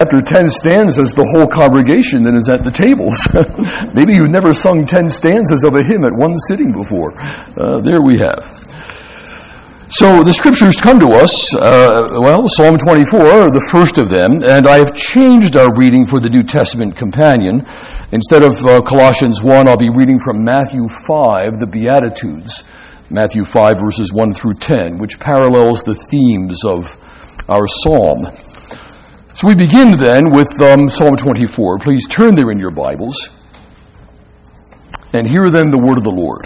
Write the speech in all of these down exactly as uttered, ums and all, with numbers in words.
After ten stanzas, the whole congregation then is at the tables. Maybe you've never sung ten stanzas of a hymn at one sitting before. Uh, there we have. So the scriptures come to us, uh, well, Psalm twenty-four, the first of them, and I have changed our reading for the New Testament companion. Instead of uh, Colossians one, I'll be reading from Matthew five, the Beatitudes, Matthew five, verses one through ten, which parallels the themes of our psalm. So we begin then with um, Psalm twenty-four. Please turn there in your Bibles and hear then the word of the Lord.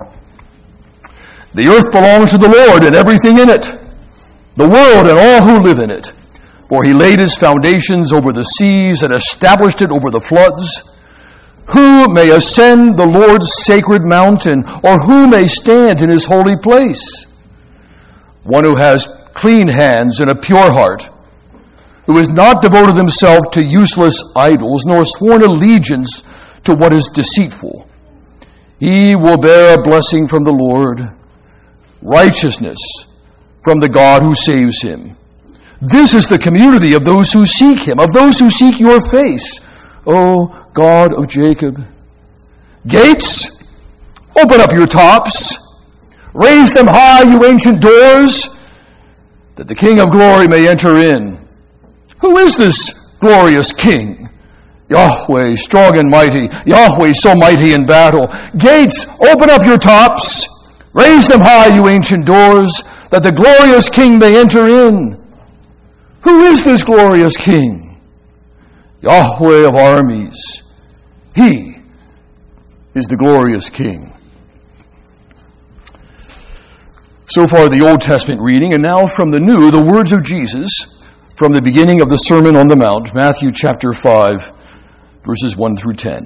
The earth belongs to the Lord and everything in it, the world and all who live in it. For he laid his foundations over the seas and established it over the floods. Who may ascend the Lord's sacred mountain, or who may stand in his holy place? One who has clean hands and a pure heart, who has not devoted himself to useless idols, nor sworn allegiance to what is deceitful. He will bear a blessing from the Lord, righteousness from the God who saves him. This is the community of those who seek him, of those who seek your face, O God of Jacob. Gates, open up your tops. Raise them high, you ancient doors, that the King of glory may enter in. Who is this glorious King? Yahweh, strong and mighty. Yahweh, so mighty in battle. Gates, open up your tops. Raise them high, you ancient doors, that the glorious King may enter in. Who is this glorious King? Yahweh of armies. He is the glorious King. So far the Old Testament reading, and now from the New, the words of Jesus from the beginning of the Sermon on the Mount, Matthew chapter five, verses one through ten.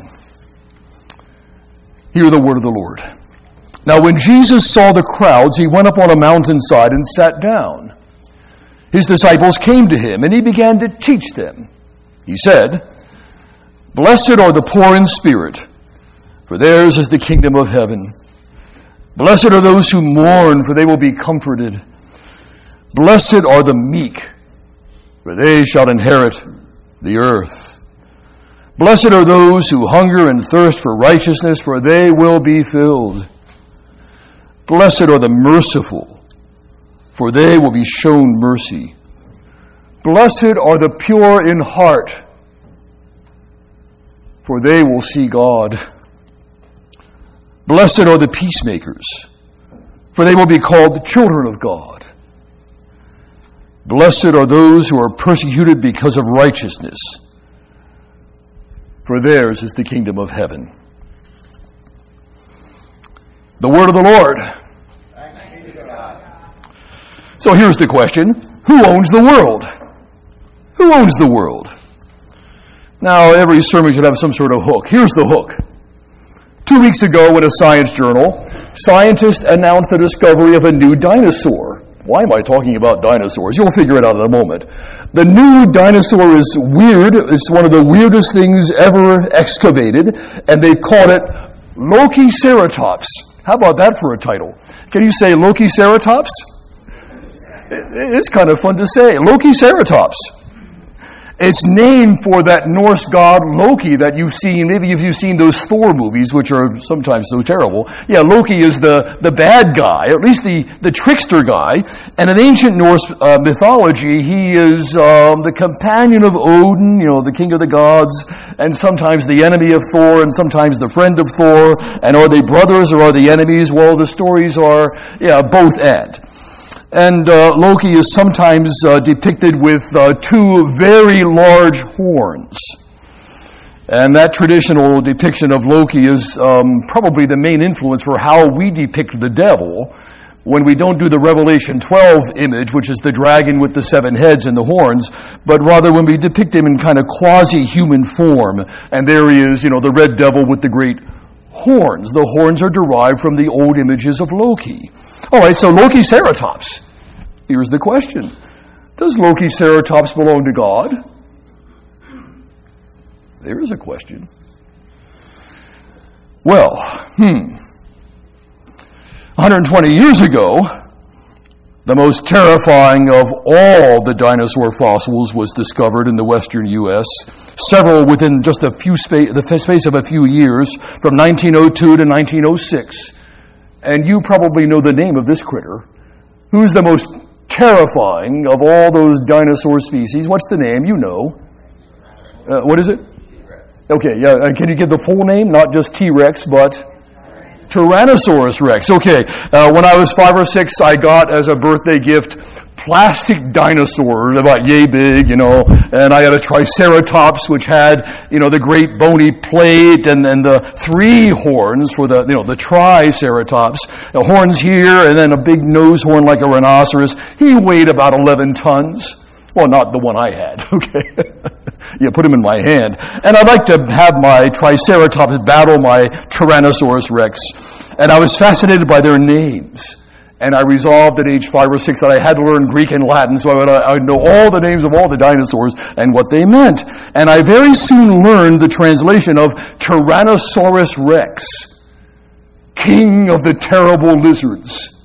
Hear the word of the Lord. Now when Jesus saw the crowds, he went up on a mountainside and sat down. His disciples came to him, and he began to teach them. He said, Blessed are the poor in spirit, for theirs is the kingdom of heaven. Blessed are those who mourn, for they will be comforted. Blessed are the meek, for they shall inherit the earth. Blessed are those who hunger and thirst for righteousness, for they will be filled. Blessed are the merciful, for they will be shown mercy. Blessed are the pure in heart, for they will see God. Blessed are the peacemakers, for they will be called the children of God. Blessed are those who are persecuted because of righteousness, for theirs is the kingdom of heaven. The word of the Lord. Thanks be to God. So here's the question. Who owns the world? Who owns the world? Now, every sermon should have some sort of hook. Here's the hook. Two weeks ago in a science journal, scientists announced the discovery of a new dinosaur. Why am I talking about dinosaurs? You'll figure it out in a moment. The new dinosaur is weird. It's one of the weirdest things ever excavated, and they called it Lokiceratops. How about that for a title? Can you say Lokiceratops? It's kind of fun to say. Lokiceratops. It's named for that Norse god Loki that you've seen. Maybe if you've seen those Thor movies, which are sometimes so terrible. Yeah, Loki is the, the bad guy, or at least the, the trickster guy. And in ancient Norse uh, mythology, he is um, the companion of Odin, you know, the king of the gods, and sometimes the enemy of Thor, and sometimes the friend of Thor. And are they brothers or are they enemies? Well, the stories are, yeah, both and. And uh, Loki is sometimes uh, depicted with uh, two very large horns. And that traditional depiction of Loki is um, probably the main influence for how we depict the devil when we don't do the Revelation twelve image, which is the dragon with the seven heads and the horns, but rather when we depict him in kind of quasi-human form. And there he is, you know, the red devil with the great horns. The horns are derived from the old images of Loki. All right, so Lokiceratops. Here's the question. Does Lokiceratops belong to God? There is a question. Well, hmm. one hundred twenty years ago, The most terrifying of all the dinosaur fossils was discovered in the western U S, several within just a few spa- the space of a few years, from nineteen oh two to nineteen oh six. And you probably know the name of this critter. Who's the most terrifying of all those dinosaur species? What's the name? You know. Uh, what is it? T-Rex. Okay, yeah. Uh, can you give the full name? Not just T-Rex, but Tyrannosaurus Rex. Okay, uh, when I was five or six, I got as a birthday gift plastic dinosaurs, about yay big, you know, and I had a Triceratops, which had, you know, the great bony plate and, and the three horns for the, you know, the Triceratops. The horns here and then a big nose horn like a rhinoceros. He weighed about eleven tons. Well, not the one I had, okay? You put him in my hand. And I'd like to have my Triceratops battle my Tyrannosaurus Rex. And I was fascinated by their names. And I resolved at age five or six that I had to learn Greek and Latin so I would, I would know all the names of all the dinosaurs and what they meant. And I very soon learned the translation of Tyrannosaurus Rex, king of the terrible lizards.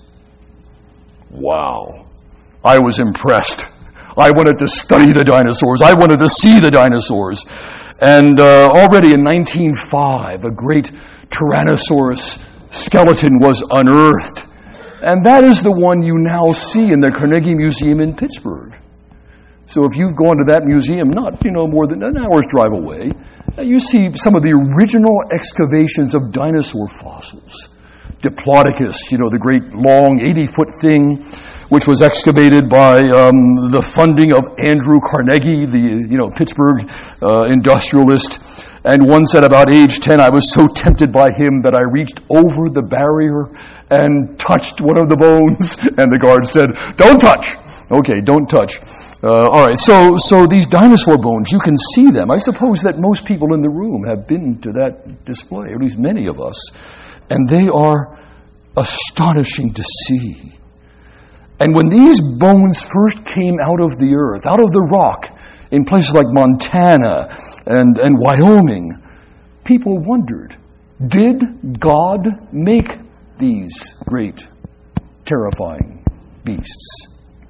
Wow. I was impressed. I wanted to study the dinosaurs. I wanted to see the dinosaurs. And uh, already in nineteen oh five, a great Tyrannosaurus skeleton was unearthed. And that is the one you now see in the Carnegie Museum in Pittsburgh. So if you've gone to that museum, not, you know, more than an hour's drive away, you see some of the original excavations of dinosaur fossils. Diplodocus, you know, the great long eighty-foot thing, which was excavated by um, the funding of Andrew Carnegie, the you know Pittsburgh uh, industrialist. And once at about age ten, I was so tempted by him that I reached over the barrier and touched one of the bones. And the guard said, "Don't touch." Okay, don't touch. Uh, all right, so so these dinosaur bones, you can see them. I suppose that most people in the room have been to that display, or at least many of us. And they are astonishing to see. And when these bones first came out of the earth, out of the rock, in places like Montana and, and Wyoming, people wondered, did God make these great, terrifying beasts?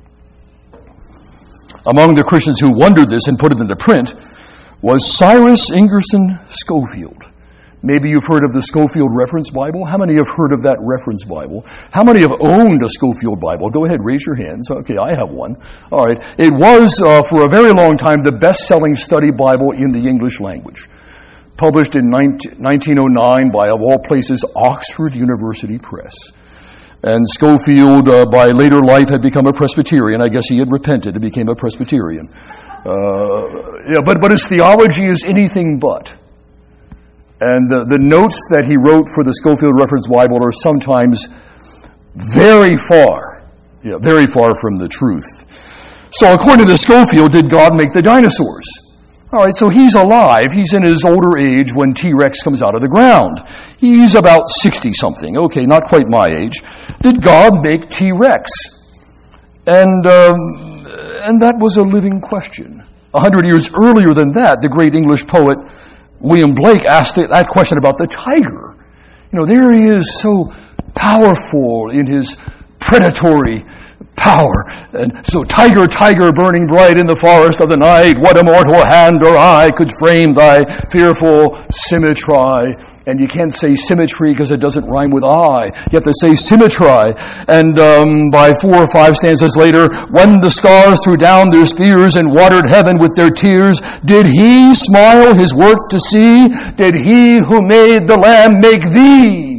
Among the Christians who wondered this and put it into print was Cyrus Ingerson Schofield. Maybe you've heard of the Schofield Reference Bible. How many have heard of that reference Bible? How many have owned a Schofield Bible? Go ahead, raise your hands. Okay, I have one. All right. It was, uh, for a very long time, the best-selling study Bible in the English language. Published in nineteen oh nine by, of all places, Oxford University Press. And Schofield, uh, by later life, had become a Presbyterian. I guess he had repented and became a Presbyterian. Uh, yeah, but, but his theology is anything but. And the, the notes that he wrote for the Schofield Reference Bible are sometimes very far, yeah, very far from the truth. So according to Schofield, did God make the dinosaurs? All right, so he's alive. He's in his older age when T-Rex comes out of the ground. He's about sixty-something. Okay, not quite my age. Did God make T-Rex? And, um, and that was a living question. A hundred years earlier than that, the great English poet William Blake asked that question about the tiger. You know, there he is, so powerful in his predatory power. And so, tiger, tiger, burning bright in the forest of the night, what immortal hand or eye could frame thy fearful symmetry? And you can't say symmetry because it doesn't rhyme with I. You have to say symmetry. And um, by four or five stanzas later, when the stars threw down their spears and watered heaven with their tears, did he smile his work to see? Did he who made the lamb make thee?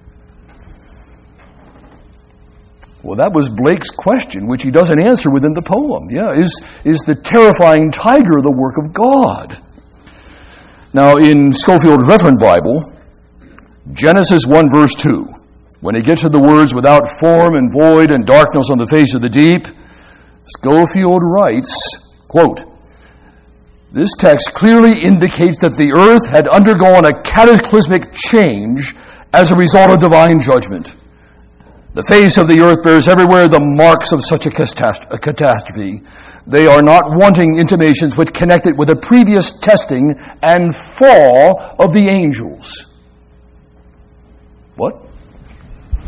Well, that was Blake's question, which he doesn't answer within the poem. Yeah, is, is the terrifying tiger the work of God? Now, in Schofield's Reference Bible, Genesis one verse two, when he gets to the words, without form and void and darkness on the face of the deep, Schofield writes, quote, this text clearly indicates that the earth had undergone a cataclysmic change as a result of divine judgment. The face of the earth bears everywhere the marks of such a catastrophe. They are not wanting intimations which connect it with the previous testing and fall of the angels. What?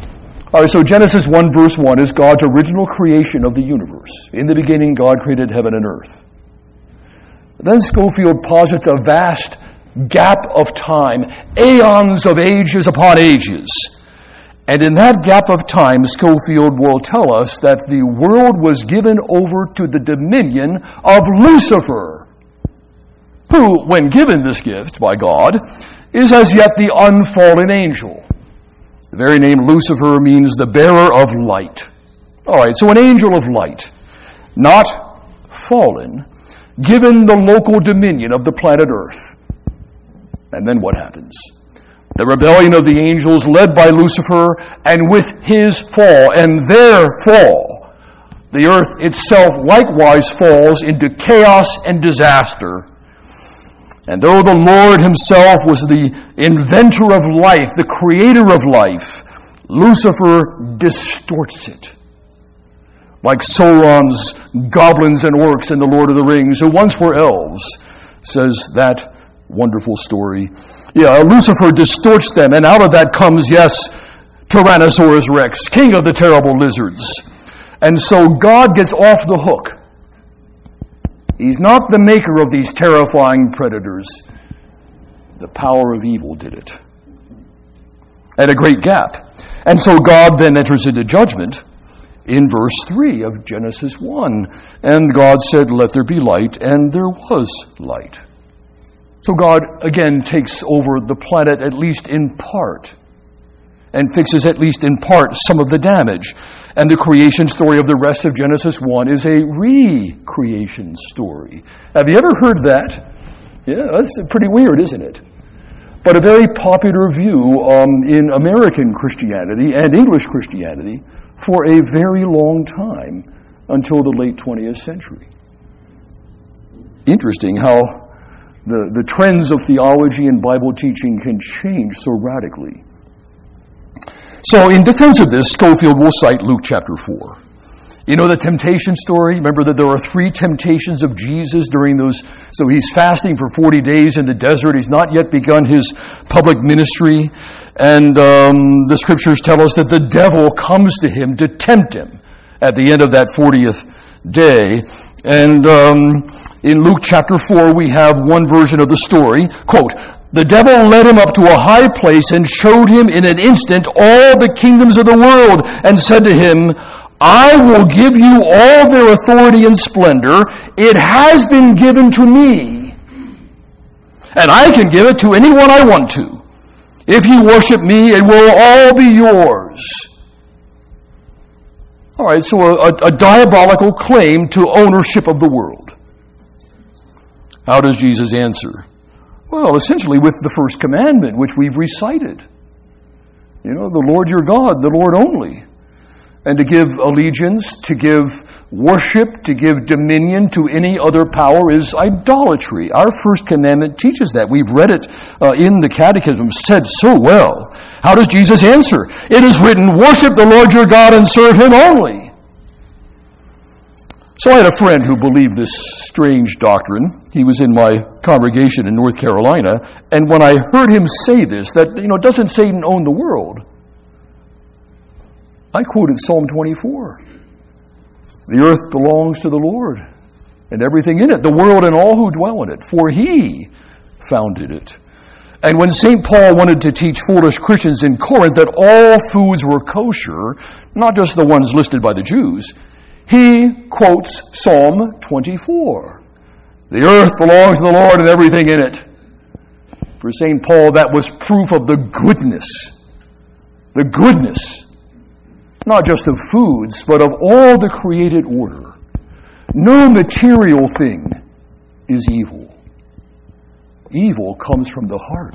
All right, so Genesis one verse one is God's original creation of the universe. In the beginning, God created heaven and earth. Then Scofield posits a vast gap of time, aeons of ages upon ages. And in that gap of time, Scofield will tell us that the world was given over to the dominion of Lucifer, who, when given this gift by God, is as yet the unfallen angel. The very name Lucifer means the bearer of light. All right, so an angel of light, not fallen, given the local dominion of the planet Earth. And then what happens? The rebellion of the angels led by Lucifer, and with his fall and their fall, the earth itself likewise falls into chaos and disaster. And though the Lord himself was the inventor of life, the creator of life, Lucifer distorts it. Like Sauron's goblins and orcs in The Lord of the Rings, who once were elves, says that wonderful story. Yeah, Lucifer distorts them, and out of that comes, yes, Tyrannosaurus Rex, king of the terrible lizards. And so God gets off the hook. He's not the maker of these terrifying predators. The power of evil did it. At a great gap. And so God then enters into judgment in verse three of Genesis one. And God said, "Let there be light," and there was light. So God, again, takes over the planet, at least in part, and fixes at least in part some of the damage. And the creation story of the rest of Genesis one is a re-creation story. Have you ever heard that? Yeah, that's pretty weird, isn't it? But a very popular view um, in American Christianity and English Christianity for a very long time, until the late twentieth century. Interesting how The, the trends of theology and Bible teaching can change so radically. So in defense of this, Scofield will cite Luke chapter four. You know the temptation story? Remember that there are three temptations of Jesus during those. So he's fasting for forty days in the desert. He's not yet begun his public ministry. And um, the scriptures tell us that the devil comes to him to tempt him at the end of that fortieth day. And um, in Luke chapter four, we have one version of the story. Quote, "The devil led him up to a high place and showed him in an instant all the kingdoms of the world and said to him, 'I will give you all their authority and splendor. It has been given to me, and I can give it to anyone I want to. If you worship me, it will all be yours.'" All right, so a, a diabolical claim to ownership of the world. How does Jesus answer? Well, essentially with the first commandment, which we've recited. You know, the Lord your God, the Lord only. And to give allegiance, to give worship, to give dominion to any other power is idolatry. Our first commandment teaches that. We've read it uh, in the Catechism, said so well. How does Jesus answer? It is written, "Worship the Lord your God and serve him only." So I had a friend who believed this strange doctrine. He was in my congregation in North Carolina, and when I heard him say this, that, you know, doesn't Satan own the world? I quoted Psalm twenty-four. "The earth belongs to the Lord, and everything in it, the world and all who dwell in it, for he founded it." And when Saint Paul wanted to teach foolish Christians in Corinth that all foods were kosher, not just the ones listed by the Jews, he quotes Psalm twenty-four. "The earth belongs to the Lord and everything in it." For Saint Paul, that was proof of the goodness, the goodness, not just of foods, but of all the created order. No material thing is evil. Evil comes from the heart.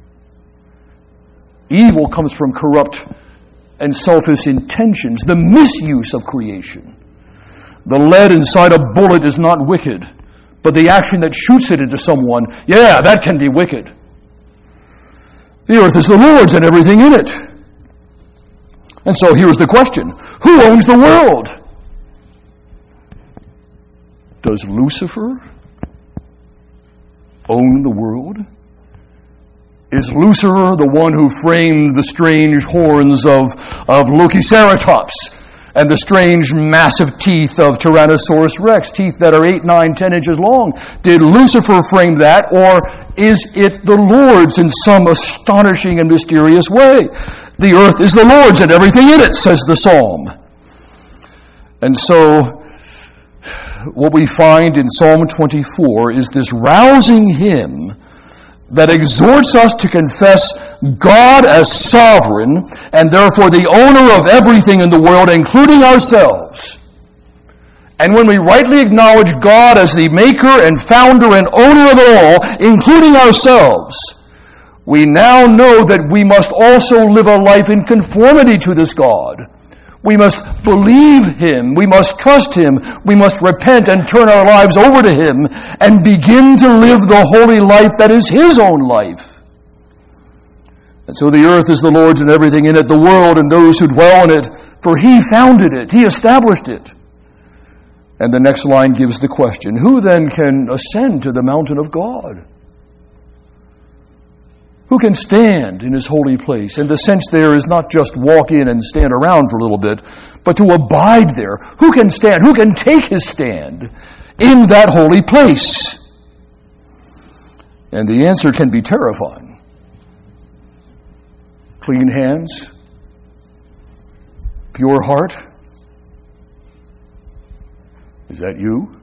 Evil comes from corrupt and selfish intentions, the misuse of creation. The lead inside a bullet is not wicked, but the action that shoots it into someone, yeah, that can be wicked. The earth is the Lord's and everything in it. And so here's the question. Who owns the world? Does Lucifer own the world? Is Lucifer the one who framed the strange horns of, of Lokiceratops and the strange massive teeth of Tyrannosaurus rex, teeth that are eight, nine, ten inches long? Did Lucifer frame that, or is it the Lord's in some astonishing and mysterious way? The earth is the Lord's and everything in it, says the Psalm. And so, what we find in Psalm twenty-four is this rousing hymn that exhorts us to confess God as sovereign and therefore the owner of everything in the world, including ourselves. And when we rightly acknowledge God as the maker and founder and owner of it all, including ourselves, we now know that we must also live a life in conformity to this God. We must believe Him. We must trust Him. We must repent and turn our lives over to Him and begin to live the holy life that is His own life. And so the earth is the Lord's and everything in it, the world and those who dwell in it, for He founded it. He established it. And the next line gives the question, who then can ascend to the mountain of God? Who can stand in His holy place? And the sense there is not just walk in and stand around for a little bit, but to abide there. Who can stand? Who can take his stand in that holy place? And the answer can be terrifying. Clean hands, pure heart. Is that you?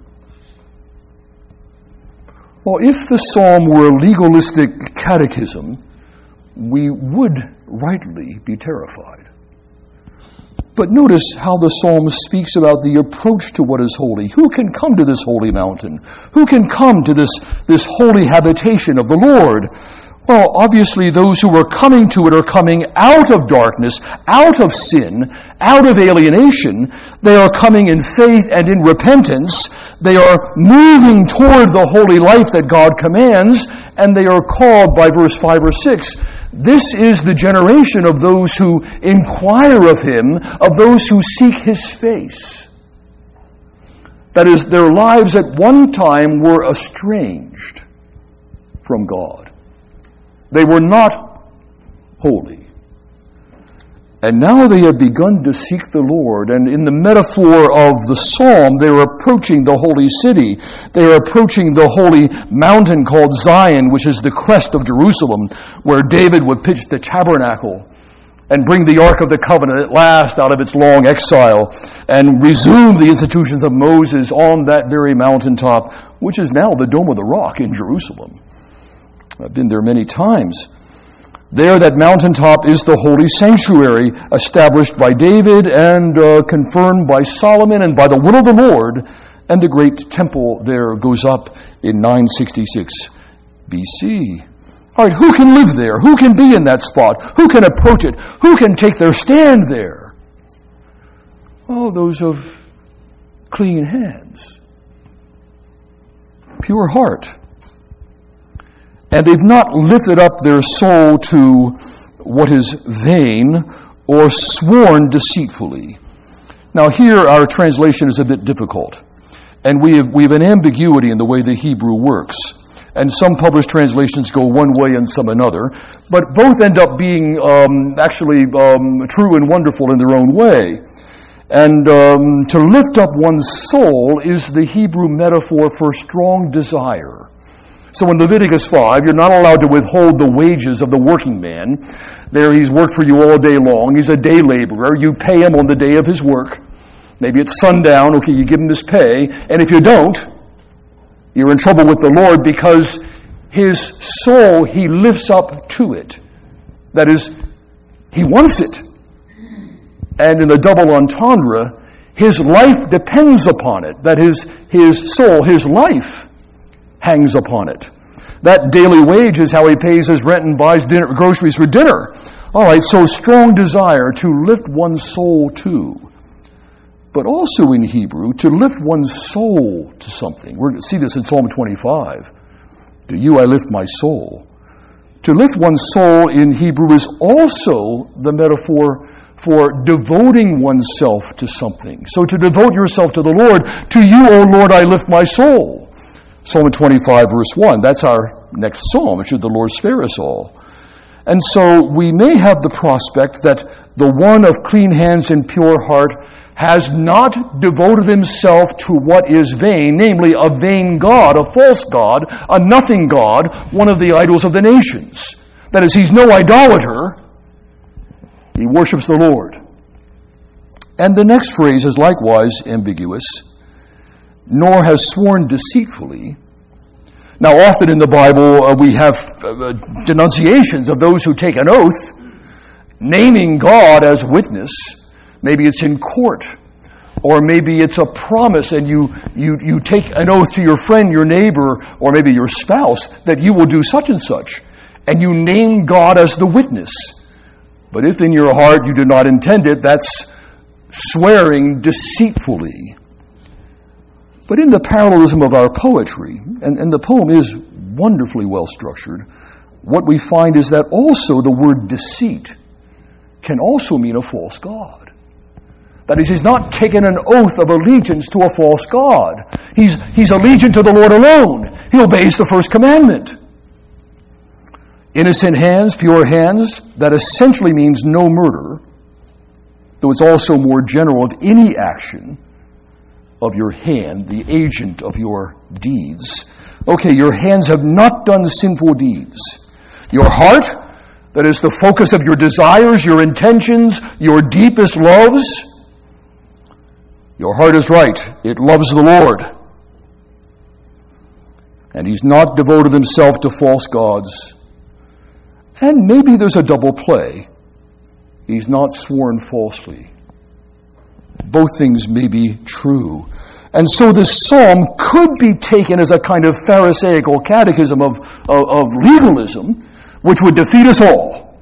Well, if the psalm were a legalistic catechism, we would rightly be terrified. But notice how the psalm speaks about the approach to what is holy. Who can come to this holy mountain? Who can come to this, this holy habitation of the Lord? Well, obviously those who are coming to it are coming out of darkness, out of sin, out of alienation. They are coming in faith and in repentance. They are moving toward the holy life that God commands, and they are called by verse five or six. This is the generation of those who inquire of Him, of those who seek His face. That is, their lives at one time were estranged from God. They were not holy. And now they have begun to seek the Lord. And in the metaphor of the psalm, they are approaching the holy city. They are approaching the holy mountain called Zion, which is the crest of Jerusalem, where David would pitch the tabernacle and bring the Ark of the Covenant at last out of its long exile and resume the institutions of Moses on that very mountaintop, which is now the Dome of the Rock in Jerusalem. I've been there many times. There, that mountaintop is the holy sanctuary established by David and uh, confirmed by Solomon and by the will of the Lord. And the great temple there goes up in nine sixty-six B C. All right, who can live there? Who can be in that spot? Who can approach it? Who can take their stand there? Oh, those of clean hands, pure heart. And they've not lifted up their soul to what is vain or sworn deceitfully. Now here our translation is a bit difficult. And we have, we have an ambiguity in the way the Hebrew works. And some published translations go one way and some another. But both end up being um, actually um, true and wonderful in their own way. And um, to lift up one's soul is the Hebrew metaphor for strong desire. So in Leviticus five, you're not allowed to withhold the wages of the working man. There he's worked for you all day long. He's a day laborer. You pay him on the day of his work. Maybe it's sundown. Okay, you give him his pay. And if you don't, you're in trouble with the Lord because his soul, he lifts up to it. That is, he wants it. And in the double entendre, his life depends upon it. That is, his soul, his life hangs upon it. That daily wage is how he pays his rent and buys dinner, groceries for dinner. All right, so strong desire to lift one's soul to. But also in Hebrew, to lift one's soul to something. We're going to see this in Psalm twenty-five. To you I lift my soul. To lift one's soul in Hebrew is also the metaphor for devoting oneself to something. So to devote yourself to the Lord, to you, O Lord, I lift my soul. Psalm twenty-five, verse one, that's our next psalm. Should the Lord spare us all. And so we may have the prospect that the one of clean hands and pure heart has not devoted himself to what is vain, namely a vain god, a false god, a nothing god, one of the idols of the nations. That is, he's no idolater. He worships the Lord. And the next phrase is likewise ambiguous. Nor has sworn deceitfully. Now, often in the Bible, uh, we have uh, denunciations of those who take an oath, naming God as witness. Maybe it's in court, or maybe it's a promise, and you, you, you take an oath to your friend, your neighbor, or maybe your spouse, that you will do such and such, and you name God as the witness. But if in your heart you do not intend it, that's swearing deceitfully. But in the parallelism of our poetry, and, and the poem is wonderfully well structured, what we find is that also the word deceit can also mean a false god. That is, he's not taken an oath of allegiance to a false god. He's, he's allegiant to the Lord alone. He obeys the first commandment. Innocent hands, pure hands, that essentially means no murder, though it's also more general of any action of your hand, the agent of your deeds. Okay, your hands have not done sinful deeds. Your heart, that is the focus of your desires, your intentions, your deepest loves, your heart is right. It loves the Lord. And he's not devoted himself to false gods. And maybe there's a double play. He's not sworn falsely. Both things may be true. And so this psalm could be taken as a kind of Pharisaical catechism of, of, of legalism, which would defeat us all.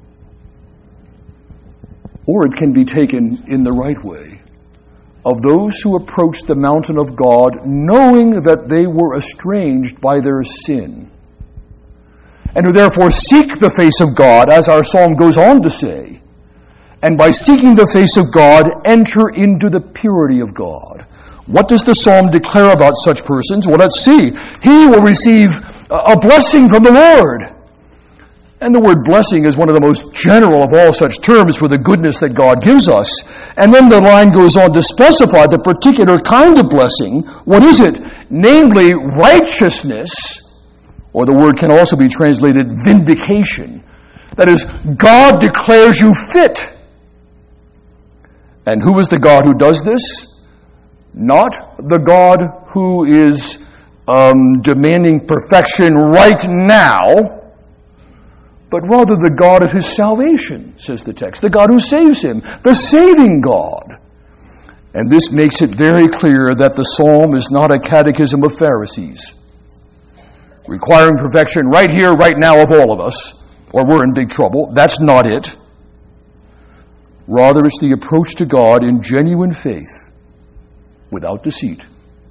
Or it can be taken in the right way, of those who approach the mountain of God knowing that they were estranged by their sin, and who therefore seek the face of God, as our psalm goes on to say, and by seeking the face of God, enter into the purity of God. What does the psalm declare about such persons? Well, let's see. He will receive a blessing from the Lord. And the word blessing is one of the most general of all such terms for the goodness that God gives us. And then the line goes on to specify the particular kind of blessing. What is it? Namely, righteousness, or the word can also be translated vindication. That is, God declares you fit. And who is the God who does this? Not the God who is um, demanding perfection right now, but rather the God of his salvation, says the text. The God who saves him. The saving God. And this makes it very clear that the psalm is not a catechism of Pharisees, requiring perfection right here, right now of all of us, or we're in big trouble. That's not it. Rather, it's the approach to God in genuine faith, without deceit,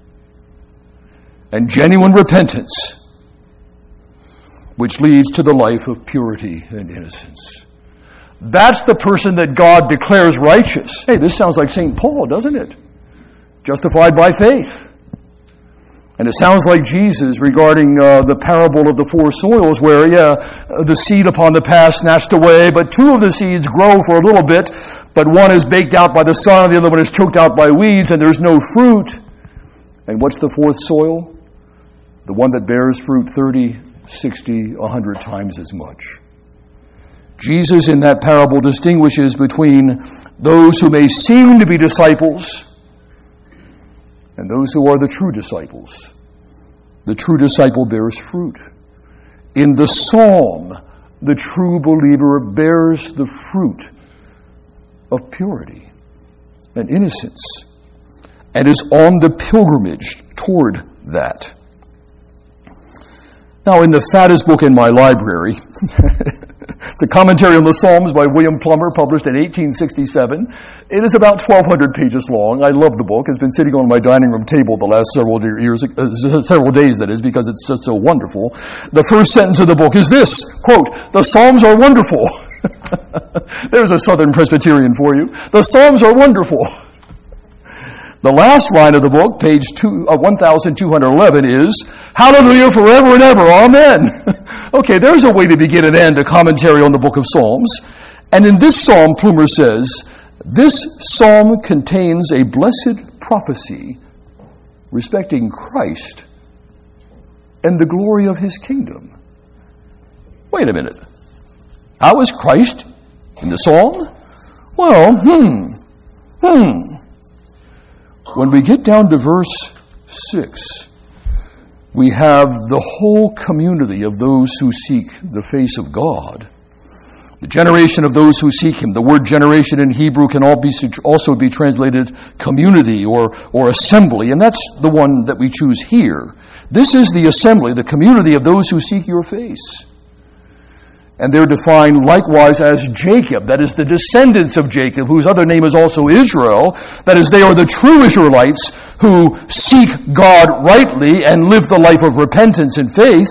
and genuine repentance, which leads to the life of purity and innocence. That's the person that God declares righteous. Hey, this sounds like Saint Paul, doesn't it? Justified by faith. And it sounds like Jesus regarding uh, the parable of the four soils, where, yeah, the seed upon the path snatched away, but two of the seeds grow for a little bit, but one is baked out by the sun, and the other one is choked out by weeds, and there's no fruit. And what's the fourth soil? The one that bears fruit thirty, sixty, a hundred times as much. Jesus in that parable distinguishes between those who may seem to be disciples and those who are the true disciples. The true disciple bears fruit. In the psalm, the true believer bears the fruit of purity and innocence and is on the pilgrimage toward that. Now, in the fattest book in my library, it's a commentary on the Psalms by William Plummer, published in eighteen sixty-seven. It is about twelve hundred pages long. I love the book. It's been sitting on my dining room table the last several years, uh, several days, that is, because it's just so wonderful. The first sentence of the book is this, quote, "The Psalms are wonderful." There's a Southern Presbyterian for you. The Psalms are wonderful. The last line of the book, page two, uh, twelve eleven, is, "Hallelujah forever and ever, amen." Okay, there's a way to begin and end a commentary on the book of Psalms. And in this psalm, Plumer says, this psalm contains a blessed prophecy respecting Christ and the glory of his kingdom. Wait a minute. How is Christ in the psalm? Well, hmm, hmm. When we get down to verse six, we have the whole community of those who seek the face of God. The generation of those who seek him. The word generation in Hebrew can all be, also be translated community or, or assembly, and that's the one that we choose here. This is the assembly, the community of those who seek your face. And they're defined likewise as Jacob, that is the descendants of Jacob, whose other name is also Israel. That is, they are the true Israelites who seek God rightly and live the life of repentance and faith.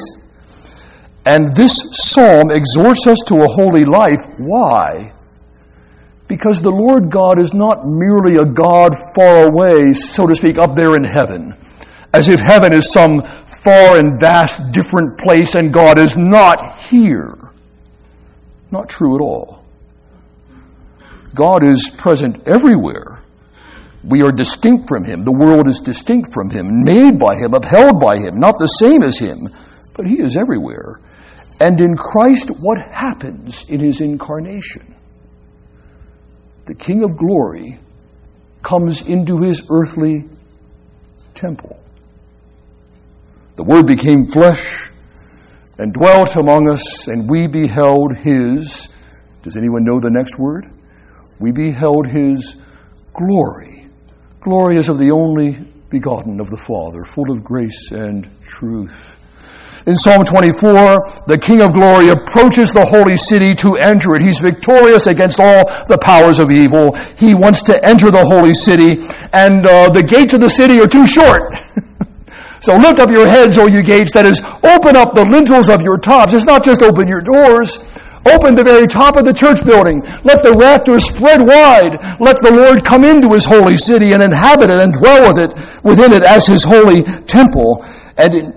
And this psalm exhorts us to a holy life. Why? Because the Lord God is not merely a God far away, so to speak, up there in heaven, as if heaven is some far and vast different place and God is not here. Not true at all. God is present everywhere. We are distinct from him. The world is distinct from him, made by him, upheld by him, not the same as him, but he is everywhere. And in Christ, what happens in his incarnation? The King of glory comes into his earthly temple. The Word became flesh and dwelt among us, and we beheld his, does anyone know the next word? We beheld his glory. Glory is of the only begotten of the Father, full of grace and truth. In Psalm twenty-four, the King of glory approaches the holy city to enter it. He's victorious against all the powers of evil. He wants to enter the holy city, and uh, the gates of the city are too short. So lift up your heads, O you gates, that is, open up the lintels of your tops. It's not just open your doors. Open the very top of the church building. Let the rafters spread wide. Let the Lord come into his holy city and inhabit it and dwell with it, within it as his holy temple. And in,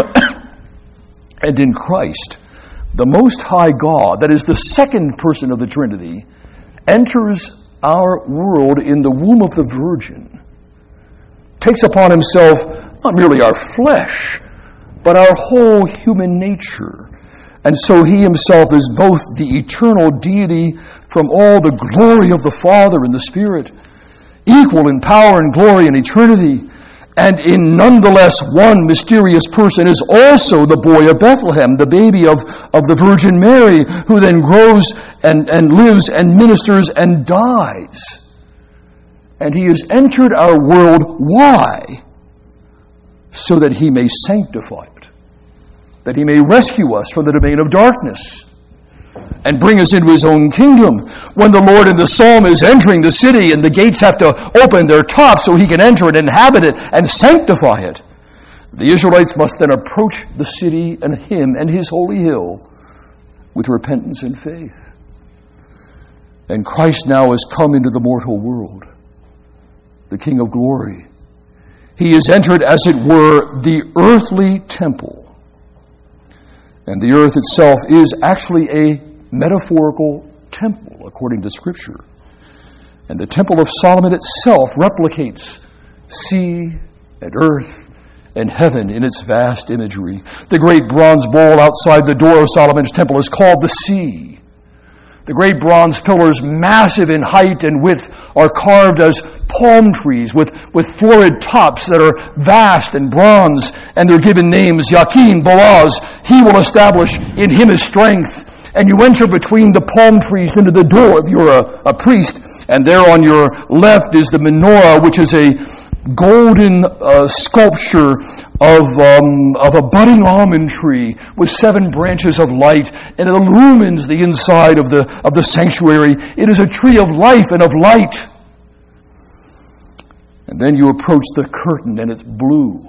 and in Christ, the Most High God, that is the second person of the Trinity, enters our world in the womb of the Virgin, takes upon himself not merely our flesh, but our whole human nature. And so he himself is both the eternal deity from all the glory of the Father and the Spirit, equal in power and glory and eternity, and in nonetheless one mysterious person is also the boy of Bethlehem, the baby of, of the Virgin Mary, who then grows and, and lives and ministers and dies. And he has entered our world. Why? So that he may sanctify it, that he may rescue us from the domain of darkness and bring us into his own kingdom. When the Lord in the psalm is entering the city and the gates have to open their tops so he can enter and inhabit it and sanctify it, the Israelites must then approach the city and him and his holy hill with repentance and faith. And Christ now has come into the mortal world, the King of glory. He has entered, as it were, the earthly temple. And the earth itself is actually a metaphorical temple, according to Scripture. And the Temple of Solomon itself replicates sea and earth and heaven in its vast imagery. The great bronze bowl outside the door of Solomon's temple is called the sea. The great bronze pillars, massive in height and width, are carved as palm trees with, with florid tops that are vast and bronze, and they're given names, Yakin, Boaz. He will establish in him his strength. And you enter between the palm trees into the door if you're a, a priest, and there on your left is the menorah, which is a golden uh, sculpture of um, of a budding almond tree with seven branches of light, and it illumines the inside of the of the sanctuary. It is a tree of life and of light. And then you approach the curtain, and it's blue,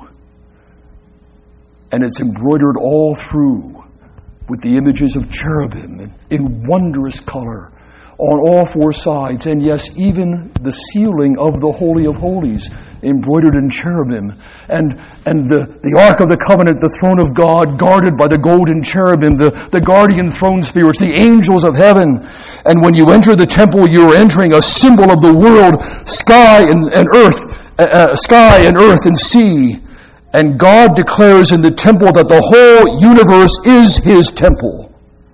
and it's embroidered all through with the images of cherubim in, in wondrous color. on all four sides, and yes, even the ceiling of the Holy of Holies, embroidered in cherubim, and and the, the Ark of the Covenant, the throne of God, guarded by the golden cherubim, the, the guardian throne spirits, the angels of heaven. And when you enter the temple, you're entering a symbol of the world, sky and, and earth, uh, sky and earth and sea. And God declares in the temple that the whole universe is His temple.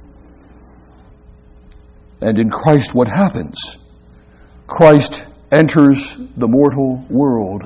And in Christ, what happens? Christ enters the mortal world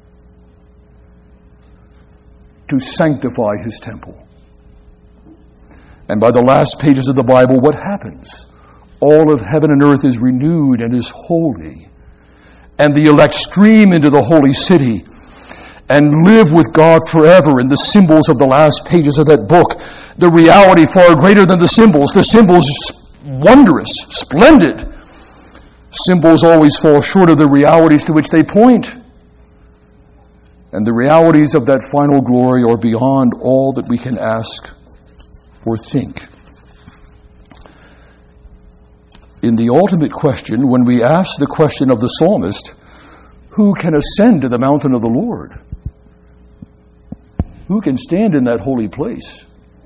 to sanctify His temple. And by the last pages of the Bible, what happens? All of heaven and earth is renewed and is holy. And the elect stream into the holy city and live with God forever in the symbols of the last pages of that book. The reality far greater than the symbols. The symbols wondrous, splendid. Symbols always fall short of the realities to which they point. And the realities of that final glory are beyond all that we can ask or think. In the ultimate question, when we ask the question of the psalmist, who can ascend to the mountain of the Lord? Who can stand in that holy place?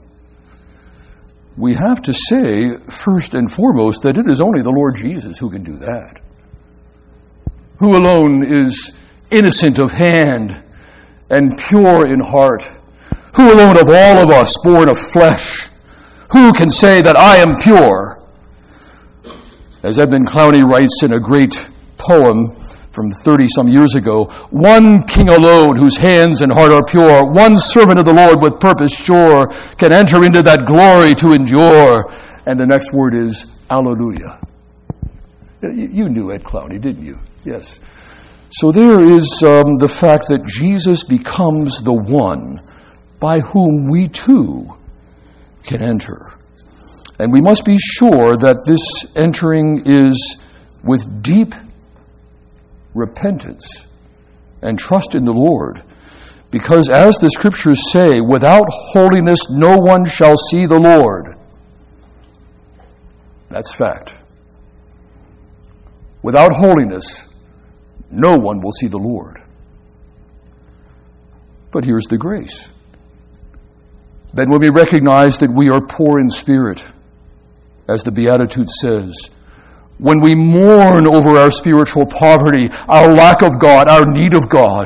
We have to say, first and foremost, that it is only the Lord Jesus who can do that. Who alone is innocent of hand and pure in heart? Who alone of all of us born of flesh? Who can say that I am pure? As Edmund Clowney writes in a great poem from thirty-some years ago, one king alone whose hands and heart are pure, one servant of the Lord with purpose sure, can enter into that glory to endure. And the next word is, Alleluia. You knew Ed Clowney, didn't you? Yes. So there is um, the fact that Jesus becomes the one by whom we too can enter. And we must be sure that this entering is with deep repentance and trust in the Lord. Because as the Scriptures say, without holiness no one shall see the Lord. That's fact. Without holiness, no one will see the Lord. But here's the grace. Then when we recognize that we are poor in spirit, as the Beatitude says, when we mourn over our spiritual poverty, our lack of God, our need of God,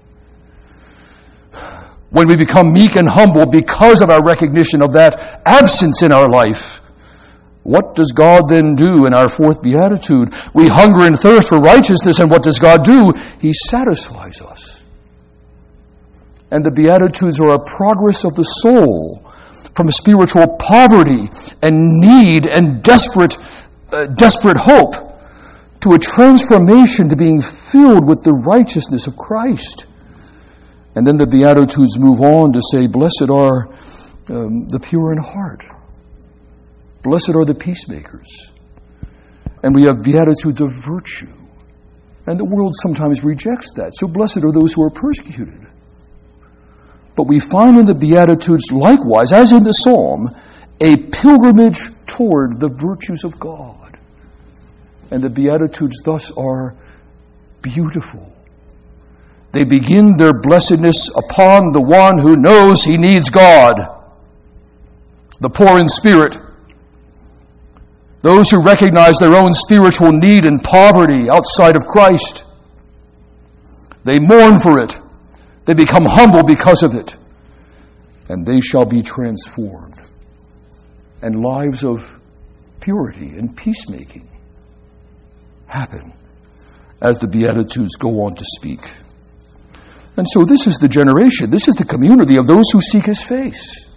when we become meek and humble because of our recognition of that absence in our life, what does God then do in our fourth beatitude? We hunger and thirst for righteousness, and what does God do? He satisfies us. And the Beatitudes are a progress of the soul from spiritual poverty and need and desperate, uh, desperate hope to a transformation to being filled with the righteousness of Christ. And then the Beatitudes move on to say, blessed are um, the pure in heart. Blessed are the peacemakers. And we have Beatitudes of virtue. And the world sometimes rejects that. So blessed are those who are persecuted. But we find in the Beatitudes likewise, as in the Psalm, a pilgrimage toward the virtues of God. And the Beatitudes thus are beautiful. They begin their blessedness upon the one who knows he needs God. The poor in spirit. Those who recognize their own spiritual need and poverty outside of Christ. They mourn for it. They become humble because of it. And they shall be transformed. And lives of purity and peacemaking happen as the Beatitudes go on to speak. And so this is the generation, this is the community of those who seek His face.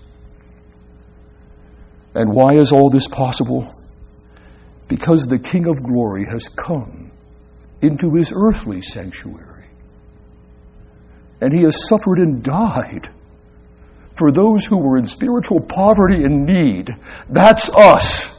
And why is all this possible? Because the King of Glory has come into His earthly sanctuary. And He has suffered and died for those who were in spiritual poverty and need. That's us.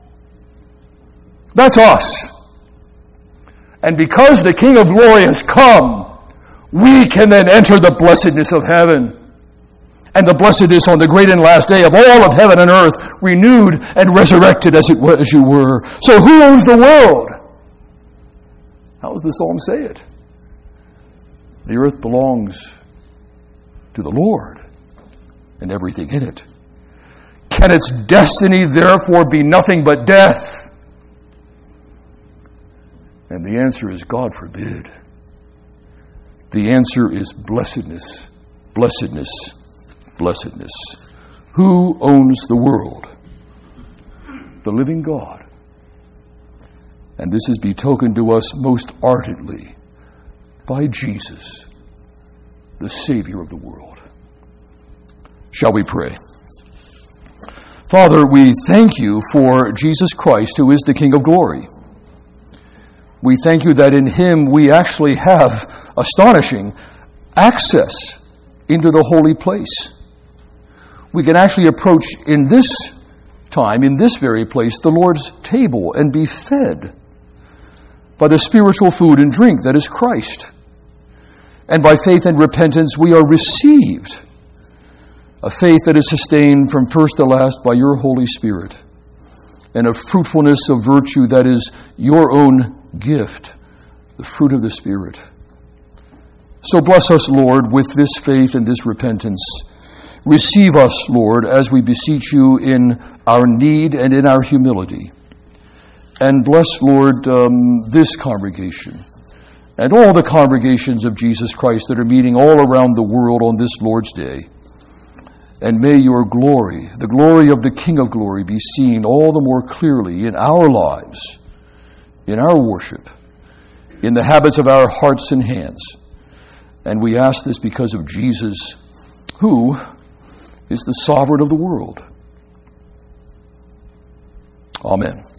That's us. And because the King of Glory has come, we can then enter the blessedness of heaven and the blessedness on the great and last day of all of heaven and earth, renewed and resurrected as it was, as you were. So who owns the world? How does the psalm say it? The earth belongs to the Lord and everything in it. Can its destiny therefore be nothing but death? And the answer is, God forbid. The answer is blessedness, blessedness, blessedness. Who owns the world? The living God. And this is betokened to us most ardently by Jesus, the Savior of the world. Shall we pray? Father, we thank you for Jesus Christ, who is the King of glory. We thank you that in him we actually have astonishing access into the holy place. We can actually approach in this time, in this very place, the Lord's table and be fed by the spiritual food and drink that is Christ. And by faith and repentance we are received, a faith that is sustained from first to last by your Holy Spirit, and a fruitfulness of virtue that is your own gift, the fruit of the Spirit. So bless us, Lord, with this faith and this repentance. Receive us, Lord, as we beseech you in our need and in our humility. And bless, Lord, um, this congregation and all the congregations of Jesus Christ that are meeting all around the world on this Lord's Day. And may your glory, the glory of the King of glory, be seen all the more clearly in our lives, in our worship, in the habits of our hearts and hands. And we ask this because of Jesus, who is the sovereign of the world. Amen.